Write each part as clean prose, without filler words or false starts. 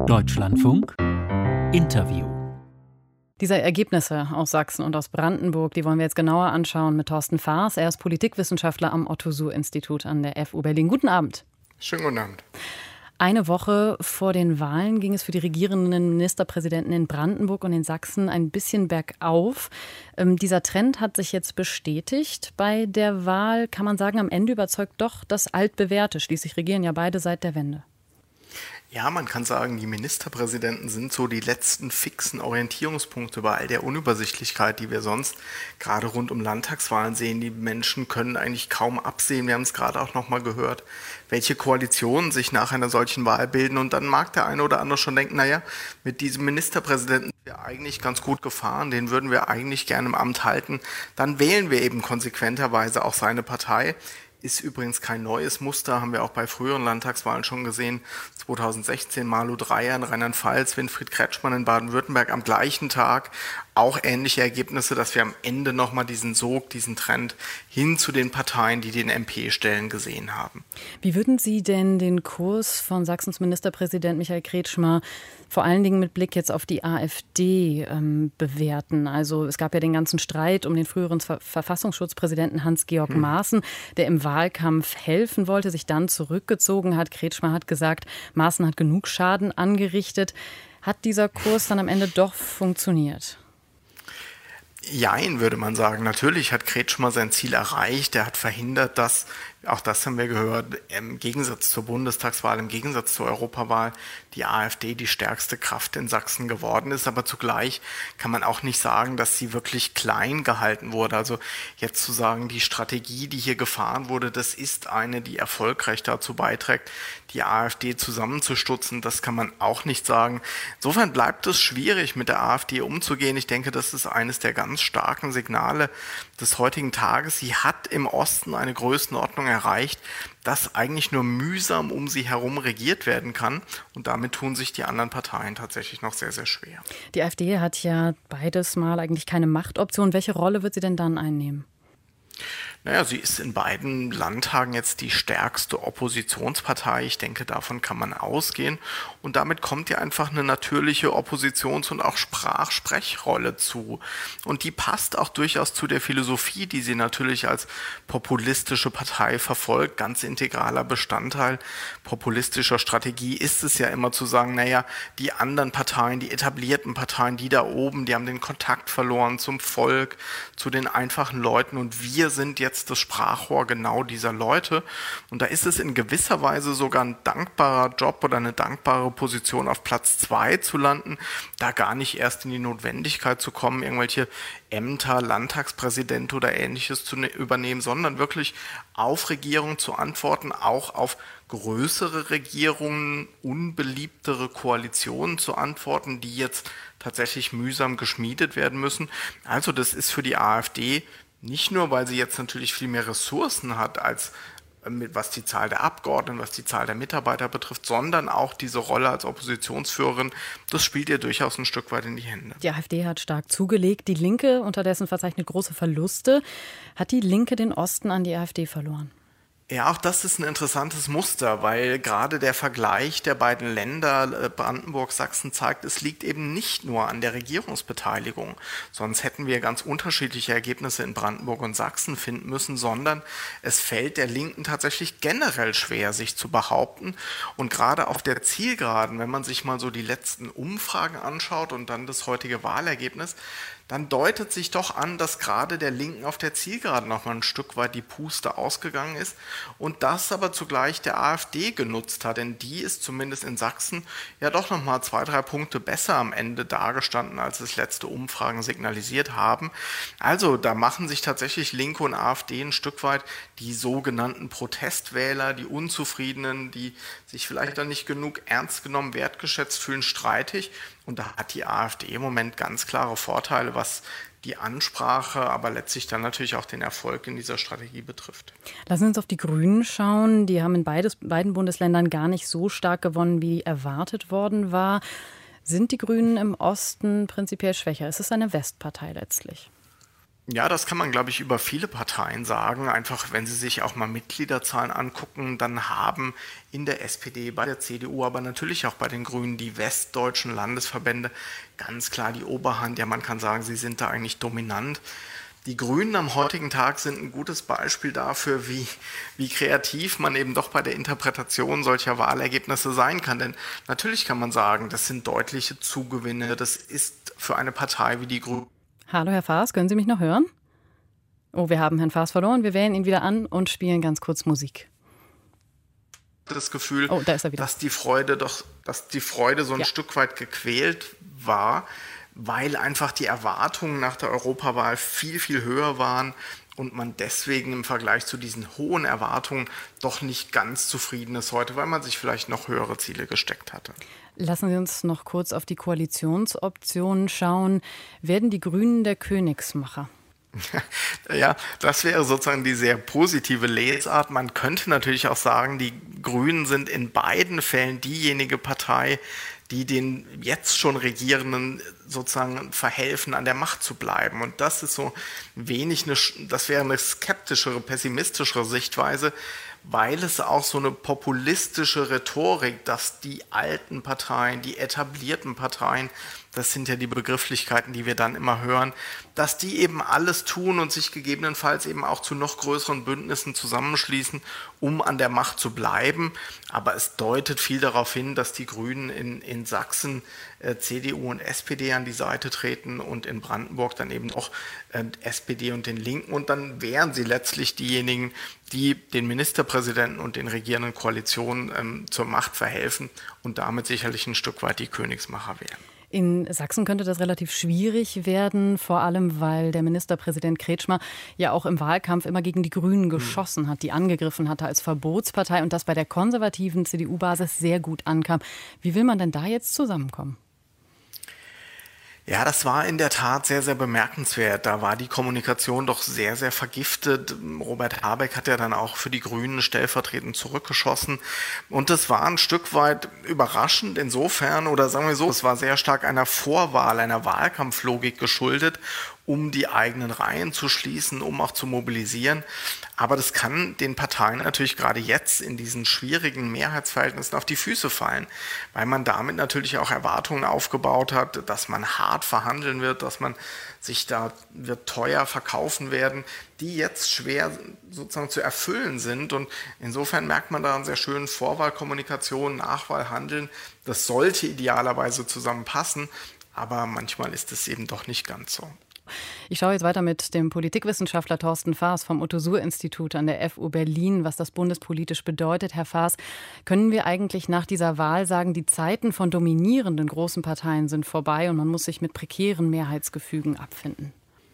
Deutschlandfunk Interview. Diese Ergebnisse aus Sachsen und aus Brandenburg, die wollen wir jetzt genauer anschauen mit Thorsten Faas. Er ist Politikwissenschaftler am Otto-Suhr-Institut an der FU Berlin. Guten Abend. Schönen guten Abend. Eine Woche vor den Wahlen ging es für die regierenden Ministerpräsidenten in Brandenburg und in Sachsen ein bisschen bergauf. Dieser Trend hat sich jetzt bestätigt. Bei der Wahl kann man sagen, am Ende überzeugt doch das Altbewährte. Schließlich regieren ja beide seit der Wende. Ja, man kann sagen, die Ministerpräsidenten sind so die letzten fixen Orientierungspunkte bei all der Unübersichtlichkeit, die wir sonst gerade rund um Landtagswahlen sehen. Die Menschen können eigentlich kaum absehen. Wir haben es gerade auch noch mal gehört, welche Koalitionen sich nach einer solchen Wahl bilden. Und dann mag der eine oder andere schon denken, naja, mit diesem Ministerpräsidenten sind wir eigentlich ganz gut gefahren, den würden wir eigentlich gerne im Amt halten. Dann wählen wir eben konsequenterweise auch seine Partei. Ist übrigens kein neues Muster, haben wir auch bei früheren Landtagswahlen schon gesehen. 2016 Malu Dreyer in Rheinland-Pfalz, Winfried Kretschmann in Baden-Württemberg am gleichen Tag. Auch ähnliche Ergebnisse, dass wir am Ende nochmal diesen Sog, diesen Trend hin zu den Parteien, die den MP stellen, gesehen haben. Wie würden Sie denn den Kurs von Sachsens Ministerpräsident Michael Kretschmer vor allen Dingen mit Blick jetzt auf die AfD bewerten? Also es gab ja den ganzen Streit um den früheren Verfassungsschutzpräsidenten Hans-Georg Maaßen, der im Wahlkampf helfen wollte, sich dann zurückgezogen hat. Kretschmer hat gesagt, Maaßen hat genug Schaden angerichtet. Hat dieser Kurs dann am Ende doch funktioniert? Jein, würde man sagen. Natürlich hat Kretschmer sein Ziel erreicht. Er hat verhindert, dass, auch das haben wir gehört, im Gegensatz zur Bundestagswahl, im Gegensatz zur Europawahl, die AfD die stärkste Kraft in Sachsen geworden ist. Aber zugleich kann man auch nicht sagen, dass sie wirklich klein gehalten wurde. Also jetzt zu sagen, die Strategie, die hier gefahren wurde, das ist eine, die erfolgreich dazu beiträgt, die AfD zusammenzustutzen. Das kann man auch nicht sagen. Insofern bleibt es schwierig, mit der AfD umzugehen. Ich denke, das ist eines der ganz starken Signale des heutigen Tages. Sie hat im Osten eine Größenordnung erreicht, dass eigentlich nur mühsam um sie herum regiert werden kann. Und damit tun sich die anderen Parteien tatsächlich noch sehr, sehr schwer. Die AfD hat ja beides Mal eigentlich keine Machtoption. Welche Rolle wird sie denn dann einnehmen? Naja, sie ist in beiden Landtagen jetzt die stärkste Oppositionspartei. Ich denke, davon kann man ausgehen. Und damit kommt ihr einfach eine natürliche Oppositions- und auch Sprechrolle zu. Und die passt auch durchaus zu der Philosophie, die sie natürlich als populistische Partei verfolgt. Ganz integraler Bestandteil populistischer Strategie ist es ja immer zu sagen, naja, die anderen Parteien, die etablierten Parteien, die da oben, die haben den Kontakt verloren zum Volk, zu den einfachen Leuten. Und wir sind jetzt das Sprachrohr genau dieser Leute. Und da ist es in gewisser Weise sogar ein dankbarer Job oder eine dankbare Position, auf Platz 2 zu landen, da gar nicht erst in die Notwendigkeit zu kommen, irgendwelche Ämter, Landtagspräsident oder Ähnliches zu übernehmen, sondern wirklich auf Regierungen zu antworten, auch auf größere Regierungen, unbeliebtere Koalitionen zu antworten, die jetzt tatsächlich mühsam geschmiedet werden müssen. Also das ist für die AfD nicht nur, weil sie jetzt natürlich viel mehr Ressourcen hat, als was die Zahl der Abgeordneten, was die Zahl der Mitarbeiter betrifft, sondern auch diese Rolle als Oppositionsführerin, das spielt ihr durchaus ein Stück weit in die Hände. Die AfD hat stark zugelegt, die Linke unterdessen verzeichnet große Verluste. Hat die Linke den Osten an die AfD verloren? Ja, auch das ist ein interessantes Muster, weil gerade der Vergleich der beiden Länder, Brandenburg, Sachsen, zeigt, es liegt eben nicht nur an der Regierungsbeteiligung. Sonst hätten wir ganz unterschiedliche Ergebnisse in Brandenburg und Sachsen finden müssen, sondern es fällt der Linken tatsächlich generell schwer, sich zu behaupten. Und gerade auf der Zielgeraden, wenn man sich mal so die letzten Umfragen anschaut und dann das heutige Wahlergebnis, dann deutet sich doch an, dass gerade der Linken auf der Zielgeraden noch mal ein Stück weit die Puste ausgegangen ist und das aber zugleich der AfD genutzt hat, denn die ist zumindest in Sachsen ja doch noch mal 2-3 Punkte besser am Ende dargestanden, als es letzte Umfragen signalisiert haben. Also da machen sich tatsächlich Linke und AfD ein Stück weit die sogenannten Protestwähler, die Unzufriedenen, die sich vielleicht dann nicht genug ernst genommen, wertgeschätzt fühlen, streitig. Und da hat die AfD im Moment ganz klare Vorteile, was die Ansprache, aber letztlich dann natürlich auch den Erfolg in dieser Strategie betrifft. Lassen Sie uns auf die Grünen schauen. Die haben in beiden Bundesländern gar nicht so stark gewonnen, wie erwartet worden war. Sind die Grünen im Osten prinzipiell schwächer? Ist es eine Westpartei letztlich? Ja, das kann man, glaube ich, über viele Parteien sagen. Einfach, wenn Sie sich auch mal Mitgliederzahlen angucken, dann haben in der SPD, bei der CDU, aber natürlich auch bei den Grünen die westdeutschen Landesverbände ganz klar die Oberhand. Ja, man kann sagen, sie sind da eigentlich dominant. Die Grünen am heutigen Tag sind ein gutes Beispiel dafür, wie kreativ man eben doch bei der Interpretation solcher Wahlergebnisse sein kann. Denn natürlich kann man sagen, das sind deutliche Zugewinne. Das ist für eine Partei wie die Grünen. Hallo, Herr Faas, können Sie mich noch hören? Oh, wir haben Herrn Faas verloren. Wir wählen ihn wieder an und spielen ganz kurz Musik. Das Gefühl, da ist er wieder. dass die Freude so ein Stück weit gequält war, weil einfach die Erwartungen nach der Europawahl viel, viel höher waren und man deswegen im Vergleich zu diesen hohen Erwartungen doch nicht ganz zufrieden ist heute, weil man sich vielleicht noch höhere Ziele gesteckt hatte. Lassen Sie uns noch kurz auf die Koalitionsoptionen schauen. Werden die Grünen der Königsmacher? Ja, das wäre sozusagen die sehr positive Lesart. Man könnte natürlich auch sagen, die Grünen sind in beiden Fällen diejenige Partei, die den jetzt schon Regierenden sozusagen verhelfen, an der Macht zu bleiben. Und das ist so das wäre eine skeptischere, pessimistischere Sichtweise, weil es auch so eine populistische Rhetorik, dass die alten Parteien, die etablierten Parteien, das sind ja die Begrifflichkeiten, die wir dann immer hören, dass die eben alles tun und sich gegebenenfalls eben auch zu noch größeren Bündnissen zusammenschließen, um an der Macht zu bleiben. Aber es deutet viel darauf hin, dass die Grünen in Sachsen CDU und SPD an die Seite treten und in Brandenburg dann eben auch SPD und den Linken. Und dann wären sie letztlich diejenigen, die den Ministerpräsidenten und den regierenden Koalitionen zur Macht verhelfen und damit sicherlich ein Stück weit die Königsmacher wären. In Sachsen könnte das relativ schwierig werden, vor allem weil der Ministerpräsident Kretschmer ja auch im Wahlkampf immer gegen die Grünen geschossen hat, die angegriffen hatte als Verbotspartei und das bei der konservativen CDU-Basis sehr gut ankam. Wie will man denn da jetzt zusammenkommen? Ja, das war in der Tat sehr, sehr bemerkenswert. Da war die Kommunikation doch sehr, sehr vergiftet. Robert Habeck hat ja dann auch für die Grünen stellvertretend zurückgeschossen. Und das war ein Stück weit überraschend insofern, oder sagen wir so, es war sehr stark einer Vorwahl, einer Wahlkampflogik geschuldet, um die eigenen Reihen zu schließen, um auch zu mobilisieren. Aber das kann den Parteien natürlich gerade jetzt in diesen schwierigen Mehrheitsverhältnissen auf die Füße fallen, weil man damit natürlich auch Erwartungen aufgebaut hat, dass man hart verhandeln wird, dass man sich da wird teuer verkaufen werden, die jetzt schwer sozusagen zu erfüllen sind. Und insofern merkt man da einen sehr schönen Vorwahlkommunikation, Nachwahlhandeln. Das sollte idealerweise zusammenpassen, aber manchmal ist es eben doch nicht ganz so. Ich schaue jetzt weiter mit dem Politikwissenschaftler Thorsten Faas vom Otto-Suhr-Institut an der FU Berlin, was das bundespolitisch bedeutet. Herr Faas, können wir eigentlich nach dieser Wahl sagen, die Zeiten von dominierenden großen Parteien sind vorbei und man muss sich mit prekären Mehrheitsgefügen abfinden?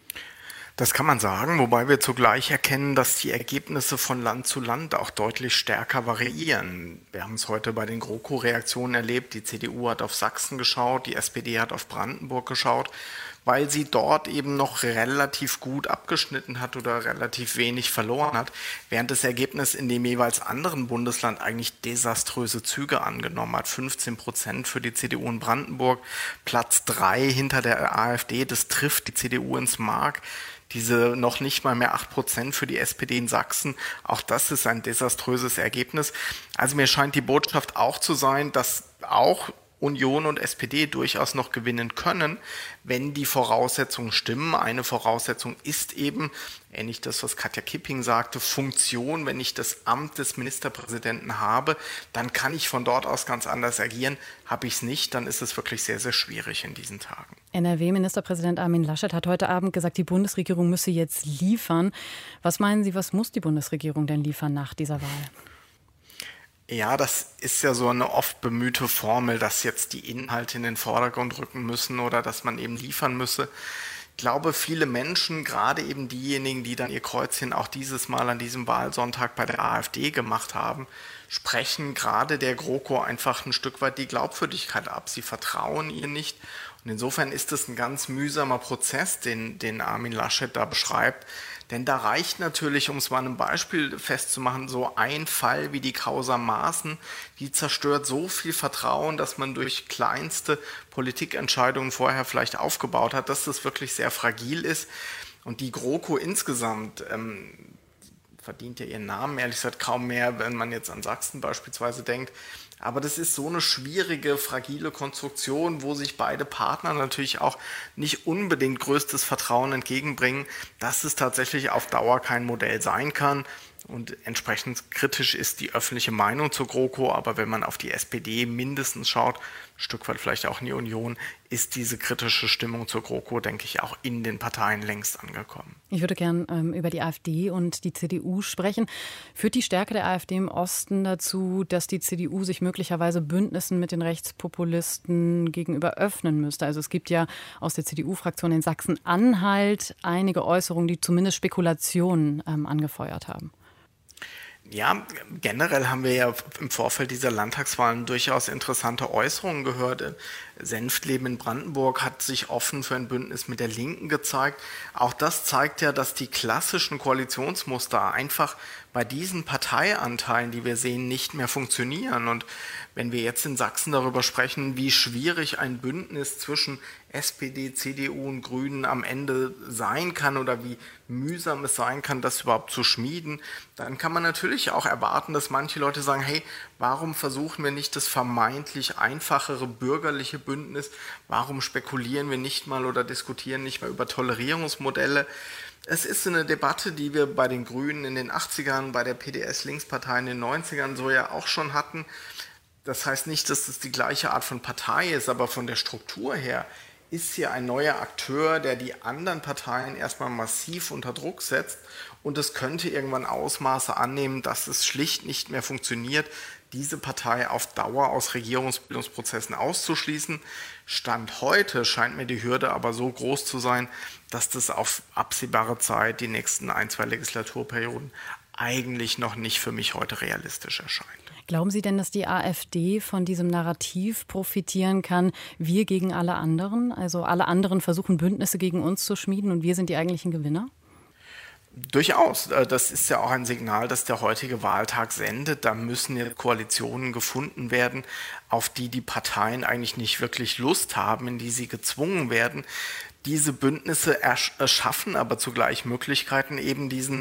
Das kann man sagen, wobei wir zugleich erkennen, dass die Ergebnisse von Land zu Land auch deutlich stärker variieren. Wir haben es heute bei den GroKo-Reaktionen erlebt. Die CDU hat auf Sachsen geschaut, die SPD hat auf Brandenburg geschaut, weil sie dort eben noch relativ gut abgeschnitten hat oder relativ wenig verloren hat, während das Ergebnis in dem jeweils anderen Bundesland eigentlich desaströse Züge angenommen hat. 15% für die CDU in Brandenburg, Platz 3 hinter der AfD, das trifft die CDU ins Mark. Diese noch nicht mal mehr 8% für die SPD in Sachsen, auch das ist ein desaströses Ergebnis. Also mir scheint die Botschaft auch zu sein, dass auch Union und SPD durchaus noch gewinnen können, wenn die Voraussetzungen stimmen. Eine Voraussetzung ist eben, ähnlich das, was Katja Kipping sagte, Funktion. Wenn ich das Amt des Ministerpräsidenten habe, dann kann ich von dort aus ganz anders agieren. Habe ich es nicht, dann ist es wirklich sehr, sehr schwierig in diesen Tagen. NRW-Ministerpräsident Armin Laschet hat heute Abend gesagt, die Bundesregierung müsse jetzt liefern. Was meinen Sie, was muss die Bundesregierung denn liefern nach dieser Wahl? Ja, das ist ja so eine oft bemühte Formel, dass jetzt die Inhalte in den Vordergrund rücken müssen oder dass man eben liefern müsse. Ich glaube, viele Menschen, gerade eben diejenigen, die dann ihr Kreuzchen auch dieses Mal an diesem Wahlsonntag bei der AfD gemacht haben, sprechen gerade der GroKo einfach ein Stück weit die Glaubwürdigkeit ab. Sie vertrauen ihr nicht. Und insofern ist es ein ganz mühsamer Prozess, den Armin Laschet da beschreibt. Denn da reicht natürlich, um es mal an einem Beispiel festzumachen, so ein Fall wie die Causa Maaßen, die zerstört so viel Vertrauen, dass man durch kleinste Politikentscheidungen vorher vielleicht aufgebaut hat, dass das wirklich sehr fragil ist. Und die GroKo insgesamt verdient ja ihren Namen, ehrlich gesagt, kaum mehr, wenn man jetzt an Sachsen beispielsweise denkt. Aber das ist so eine schwierige, fragile Konstruktion, wo sich beide Partner natürlich auch nicht unbedingt größtes Vertrauen entgegenbringen, dass es tatsächlich auf Dauer kein Modell sein kann. Und entsprechend kritisch ist die öffentliche Meinung zur GroKo, aber wenn man auf die SPD mindestens schaut, ein Stück weit vielleicht auch in die Union, ist diese kritische Stimmung zur GroKo, denke ich, auch in den Parteien längst angekommen. Ich würde gern über die AfD und die CDU sprechen. Führt die Stärke der AfD im Osten dazu, dass die CDU sich möglicherweise Bündnissen mit den Rechtspopulisten gegenüber öffnen müsste? Also es gibt ja aus der CDU-Fraktion in Sachsen-Anhalt einige Äußerungen, die zumindest Spekulationen angefeuert haben. Ja, generell haben wir ja im Vorfeld dieser Landtagswahlen durchaus interessante Äußerungen gehört. Senftleben in Brandenburg hat sich offen für ein Bündnis mit der Linken gezeigt. Auch das zeigt ja, dass die klassischen Koalitionsmuster einfach bei diesen Parteianteilen, die wir sehen, nicht mehr funktionieren. Und wenn wir jetzt in Sachsen darüber sprechen, wie schwierig ein Bündnis zwischen SPD, CDU und Grünen am Ende sein kann oder wie mühsam es sein kann, das überhaupt zu schmieden, dann kann man natürlich auch erwarten, dass manche Leute sagen, hey, warum versuchen wir nicht das vermeintlich einfachere bürgerliche Bündnis? Warum spekulieren wir nicht mal oder diskutieren nicht mal über Tolerierungsmodelle? Es ist eine Debatte, die wir bei den Grünen in den 80ern, bei der PDS-Linkspartei in den 90ern so ja auch schon hatten. Das heißt nicht, dass es die gleiche Art von Partei ist, aber von der Struktur her ist hier ein neuer Akteur, der die anderen Parteien erstmal massiv unter Druck setzt. Und es könnte irgendwann Ausmaße annehmen, dass es schlicht nicht mehr funktioniert, diese Partei auf Dauer aus Regierungsbildungsprozessen auszuschließen. Stand heute scheint mir die Hürde aber so groß zu sein, dass das auf absehbare Zeit, die nächsten 1-2 Legislaturperioden, eigentlich noch nicht für mich heute realistisch erscheint. Glauben Sie denn, dass die AfD von diesem Narrativ profitieren kann, wir gegen alle anderen? Also alle anderen versuchen Bündnisse gegen uns zu schmieden und wir sind die eigentlichen Gewinner? Durchaus. Das ist ja auch ein Signal, das der heutige Wahltag sendet. Da müssen ja Koalitionen gefunden werden, auf die die Parteien eigentlich nicht wirklich Lust haben, in die sie gezwungen werden. Diese Bündnisse erschaffen aber zugleich Möglichkeiten, eben diesen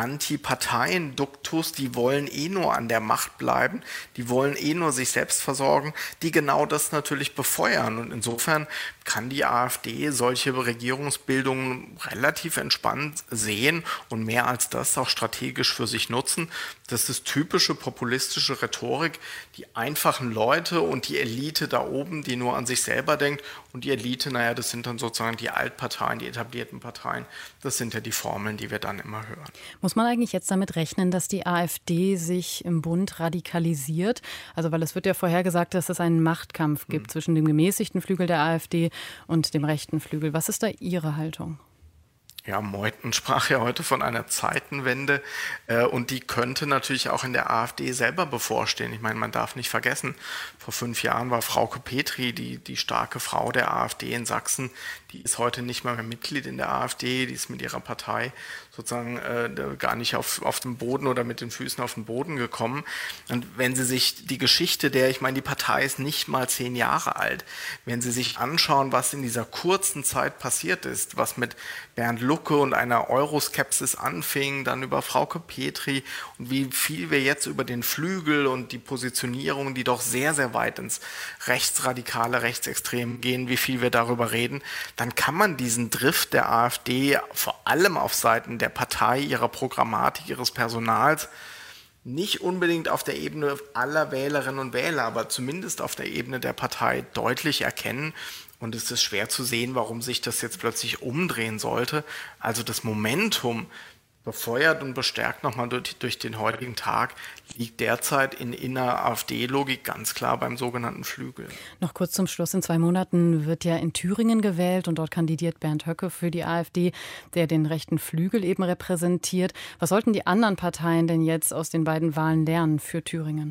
Antiparteien-Duktus, die wollen eh nur an der Macht bleiben, die wollen eh nur sich selbst versorgen, die genau das natürlich befeuern. Und insofern kann die AfD solche Regierungsbildungen relativ entspannt sehen und mehr als das auch strategisch für sich nutzen. Das ist typische populistische Rhetorik, die einfachen Leute und die Elite da oben, die nur an sich selber denkt, und die Elite, naja, das sind dann sozusagen die Altparteien, die etablierten Parteien, das sind ja die Formeln, die wir dann immer hören. Muss man eigentlich jetzt damit rechnen, dass die AfD sich im Bund radikalisiert? Also weil es wird ja vorhergesagt, dass es einen Machtkampf gibt zwischen dem gemäßigten Flügel der AfD und dem rechten Flügel. Was ist da Ihre Haltung? Ja, Meuthen sprach ja heute von einer Zeitenwende und die könnte natürlich auch in der AfD selber bevorstehen. Ich meine, man darf nicht vergessen, vor 5 Jahren war Frauke Petry, die starke Frau der AfD in Sachsen, die ist heute nicht mehr Mitglied in der AfD, die ist mit ihrer Partei sozusagen gar nicht auf dem Boden oder mit den Füßen auf den Boden gekommen. Und wenn Sie sich die Geschichte ich meine, die Partei ist nicht mal 10 Jahre alt, wenn Sie sich anschauen, was in dieser kurzen Zeit passiert ist, was mit Bernd Lucke und einer Euroskepsis anfing, dann über Frauke Petry und wie viel wir jetzt über den Flügel und die Positionierung, die doch sehr, sehr weit ins rechtsradikale, rechtsextrem gehen, wie viel wir darüber reden, dann kann man diesen Drift der AfD vor allem auf Seiten der Partei, ihrer Programmatik, ihres Personals nicht unbedingt auf der Ebene aller Wählerinnen und Wähler, aber zumindest auf der Ebene der Partei deutlich erkennen. Und es ist schwer zu sehen, warum sich das jetzt plötzlich umdrehen sollte. Also das Momentum, befeuert und bestärkt nochmal durch den heutigen Tag, liegt derzeit in inner AfD-Logik ganz klar beim sogenannten Flügel. Noch kurz zum Schluss. In 2 Monaten wird ja in Thüringen gewählt und dort kandidiert Bernd Höcke für die AfD, der den rechten Flügel eben repräsentiert. Was sollten die anderen Parteien denn jetzt aus den beiden Wahlen lernen für Thüringen?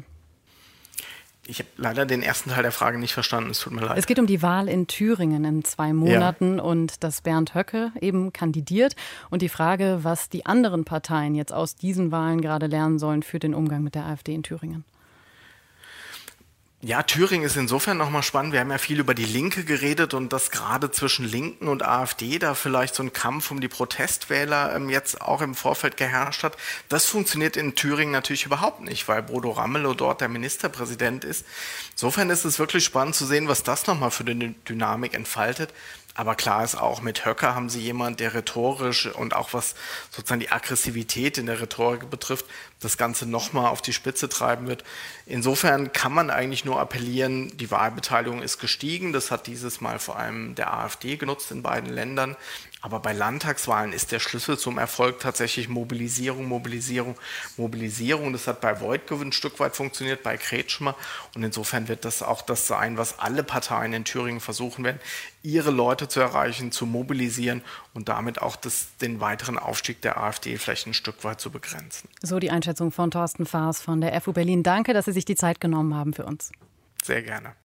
Ich habe leider den ersten Teil der Frage nicht verstanden, es tut mir leid. Es geht um die Wahl in Thüringen in 2 Monaten und dass Bernd Höcke eben kandidiert und die Frage, was die anderen Parteien jetzt aus diesen Wahlen gerade lernen sollen für den Umgang mit der AfD in Thüringen. Ja, Thüringen ist insofern nochmal spannend. Wir haben ja viel über die Linke geredet und dass gerade zwischen Linken und AfD da vielleicht so ein Kampf um die Protestwähler jetzt auch im Vorfeld geherrscht hat. Das funktioniert in Thüringen natürlich überhaupt nicht, weil Bodo Ramelow dort der Ministerpräsident ist. Insofern ist es wirklich spannend zu sehen, was das nochmal für eine Dynamik entfaltet. Aber klar ist auch, mit Höcke haben sie jemand, der rhetorisch und auch was sozusagen die Aggressivität in der Rhetorik betrifft, das Ganze nochmal auf die Spitze treiben wird. Insofern kann man eigentlich nur appellieren, die Wahlbeteiligung ist gestiegen. Das hat dieses Mal vor allem der AfD genutzt in beiden Ländern. Aber bei Landtagswahlen ist der Schlüssel zum Erfolg tatsächlich Mobilisierung, Mobilisierung, Mobilisierung. Das hat bei Woidke ein Stück weit funktioniert, bei Kretschmer. Und insofern wird das auch das sein, was alle Parteien in Thüringen versuchen werden, ihre Leute zu erreichen, zu mobilisieren und damit auch den weiteren Aufstieg der AfD vielleicht ein Stück weit zu begrenzen. So die Einschätzung von Thorsten Faas von der FU Berlin. Danke, dass Sie sich die Zeit genommen haben für uns. Sehr gerne.